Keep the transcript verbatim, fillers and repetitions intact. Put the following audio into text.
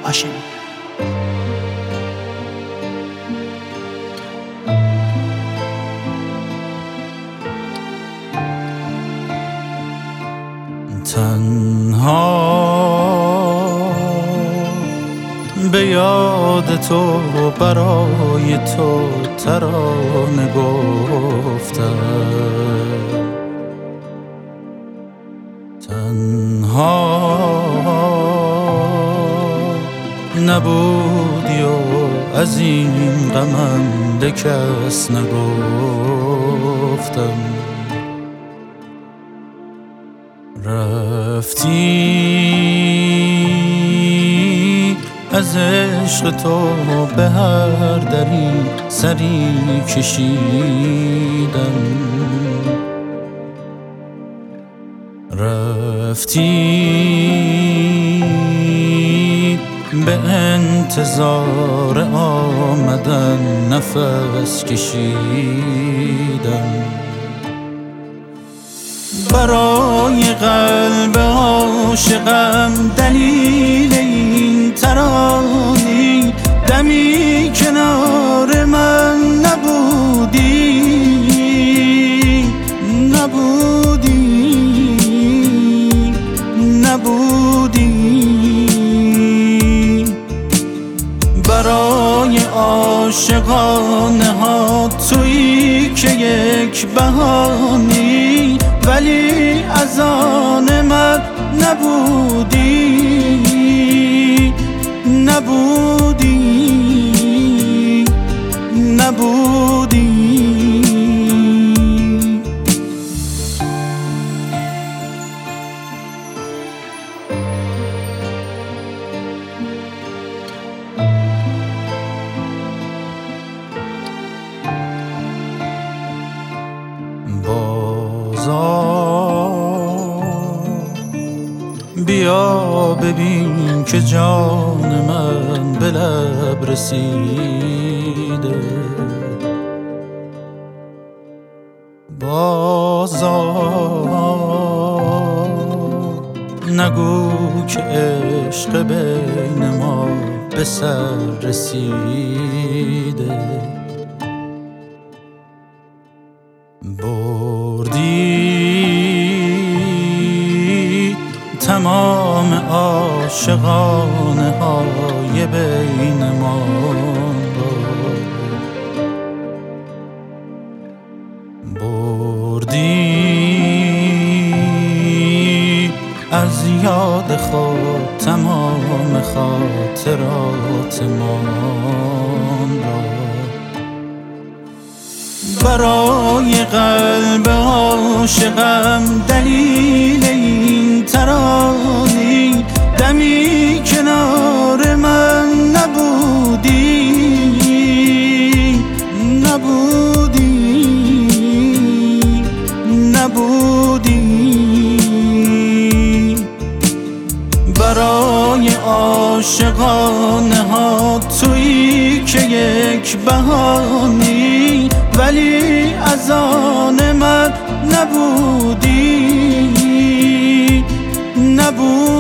هاشمی. تنها به یاد تو برای تو ترانه گفتم، تنها نبودی و از این غمم به کس نگفتم. رفتی از عشق تو به هر دری سری کشیدم، رفتی به انتظار آمدن نفس کشیدم. برای قلب عاشقم دلیل این ترانی، دمی کنار من نبودی نبودی نبودی. برای عاشقانه ها تویی که یک بهانی، ولی از آن من نبودی نبودی نبودی. بیا ببین که جان من به لب رسیده، بازار نگو که عشق بین ما به سر رسیده. بردی تمام عاشقانه های بین ما را، بردی از یاد خود تمام خاطرات ما را. برای قلب عاشقم دلیل این ترانی، دمی کنار من نبودی نبودی نبودی. برای عاشقانه ها تویی که یک بهانی، ولی از آن من نبودی نبودی.